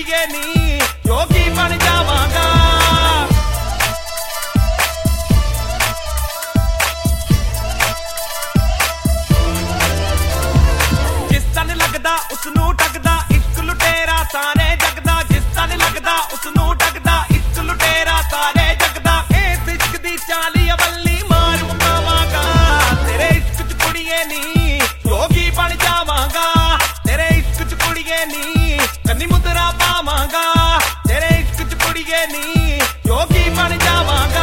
ਕੁੜੀਏ ਨੀ ਜੋਗੀ ਬਣ ਜਾਵਾਂਗਾ। ਜਿਸ ਤਨ ਲੱਗਦਾ ਉਸਨੂੰ ਟੱਕਦਾ ਇੱਕ ਲੁਟੇਰਾ ਸਾਰੇ ਜਗ ਦਾ। ਜਿਸ ਤਨ ਲੱਗਦਾ ਉਸਨੂੰ ਟੱਕਦਾ ਇੱਕ ਲੁਟੇਰਾ ਸਾਰੇ ਜਗ ਦਾ। ਇਸ ਇਸ਼ਕ ਦੀ ਚਾਲੀ ਅਵੱਲੀ ਮਾਰ ਮੁਕਾਵਾਂਗਾ। ਤੇਰੇ ਇਸ਼ਕ ਚ ਕੁੜੀਏ ਨੀ ਜੋਗੀ ਬਣ ਜਾਵਾਂਗਾ। ਤੇਰੇ ਇਸ਼ਕ ਚ ਕੁੜੀਏ ਨੀ ਕੰਨੀ ਮੁਦਰਾ ਪਾਵਾਂਗਾ। ਤੇਰੇ ਇਸ਼ਕ ਚ ਕੁੜੀਏ ਨੀ ਜੋਗੀ ਬਣ ਜਾਵਾਂਗਾ।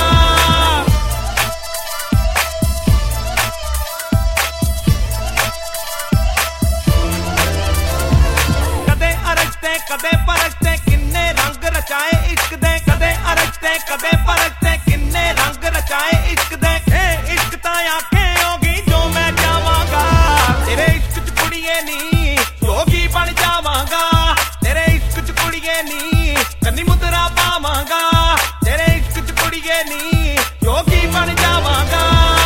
ਕਦੇ ਅਰਸ਼ ਤੇ ਕਦੇ ਪਰਸ਼ ਤੇ ਕਿੰਨੇ ਰੰਗ ਰਚਾਏ ਇਸ਼ਕ ਦੇ। ਕਦੇ ਅਰਸ਼ ਤੇ ਕਦੇ ਪਰਸ਼ ਤੇ ਕਿੰਨੇ ਰੰਗ ਰਚਾਏ ਇਸ਼ਕ ਦੇ। ਇਹ ਇਸ਼ਕ ਤਾਂ ਆਖੇ ਹੋਗੀ ਜੋ ਮੈਂ ਚਾਹਾਂਗਾ। ਤੇਰੇ ਇਸ਼ਕ ਚ ਕੁੜੀਏ ਨੀ ਜੋਗੀ ਬਣ ਜਾਵਾਂਗਾ। ਤੇਰੇ ਇਸ਼ਕ ਚ ਕੁੜੀਏ ਨੀ ਕੰਨੀ ਮੁਦਰਾ ਪਾਵਾਂਗਾ। ਤੇਰੇ ਇਸ਼ਕ ਚ ਕੁੜੀਏ ਨੀ ਜੋਗੀ ਬਣ ਜਾਵਾਂਗਾ।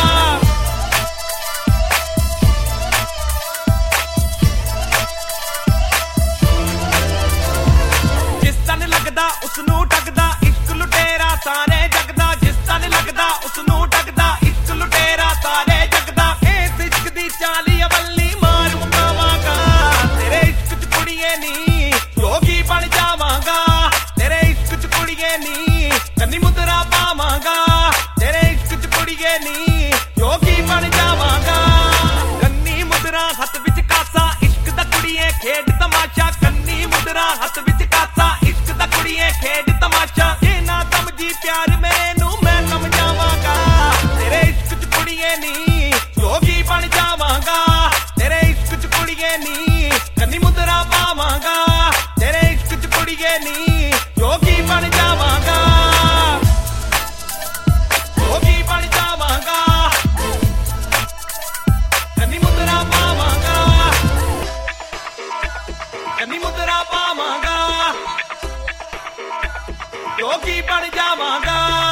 ਜਿਸ ਤਨ ਲੱਗਦਾ ਉਸਨੂੰ ਟੱਕਦਾ ਇੱਕ ਲੁਟੇਰਾ ਸਾਰੇ ਜਗ ਦਾ। ਜਿਸ ਤਨ ਲੱਗਦਾ ਉਸਨੂੰ ਟੱਕਦਾ ਇੱਕ ਲੁਟੇਰਾ ਸਾਰੇ ਜਗ ਦਾ। ਇਸ ਇਸ਼ਕ ਦੀ ਚਾਲੀ ਅਵੱਲੀ ਮਾਰ ਮੁਕਾਵਾਂਗਾ। ਤੇਰੇ ਇਸ਼ਕ ਚ ਕੁੜੀਏ ਨੀ ਜੋਗੀ ਬਣ ਜਾਵਾਂਗਾ। ਤੇਰੇ ਇਸ਼ਕ ਚ ਕੁੜੀਏ ਨੀ ਕੰਨੀ ਮੁਦਰਾ ਪਾਵਾਂਗਾ। ਤੇਰੇ ਇਸ਼ਕ ਚ ਕੁੜੀਏ ਨੀ ਜੋਗੀ ਬਣ ਜਾਵਾਂਗਾ। ਕੰਨੀ ਮੁਦਰਾ ਹੱਥ ਵਿੱਚ ਕਾਸਾ ਇਸ਼ਕ ਦਾ ਕੁੜੀਏ ਖੇਡ ਤਮਾਸ਼ਾ। ਕੰਨੀ ਮੁਦਰਾ ਹੱਥ ਵਿੱਚ ਕਾਸਾ ਇਸ਼ਕ ਦਾ ਕੁੜੀਏ ਖੇਡ ਤਮਾਸ਼ਾ। ਜੇ ਨਾ ਸਮਝੀ ਪਿਆਰ ਮੇਰੇ ਨੂੰ ਮੈਂ ਸਮਝਾਵਾਂਗਾ। ਤੇਰੇ ਇਸ਼ਕ ਚ ਕੁੜੀਏ ਨੀ ਜੋਗੀ ਬਣ ਜਾਵਾਂਗਾ। ਤੇਰੇ ਇਸ਼ਕ ਚ ਕੁੜੀਏ ਨੀ ਕੰਨੀ ਮੁਦਰਾ ਪਾਵਾਂਗਾ। ਤੇਰੇ ਇਸ਼ਕ ਚ ਕੁੜੀਏ ਨੀ ਜੋਗੀ ਬਣ ਜਾਵਾਂਗਾ। ਜੋਗੀ ਬਣ ਜਾਵਾਂਗਾ। ਕੰਨੀ ਮੁਦਰਾ ਪਾਵਾਂਗਾ। ਕੰਨੀ ਮੁਦਰਾ ਪਾਵਾਂਗਾ। ਜੋਗੀ ਬਣ ਜਾਵਾਂਗਾ।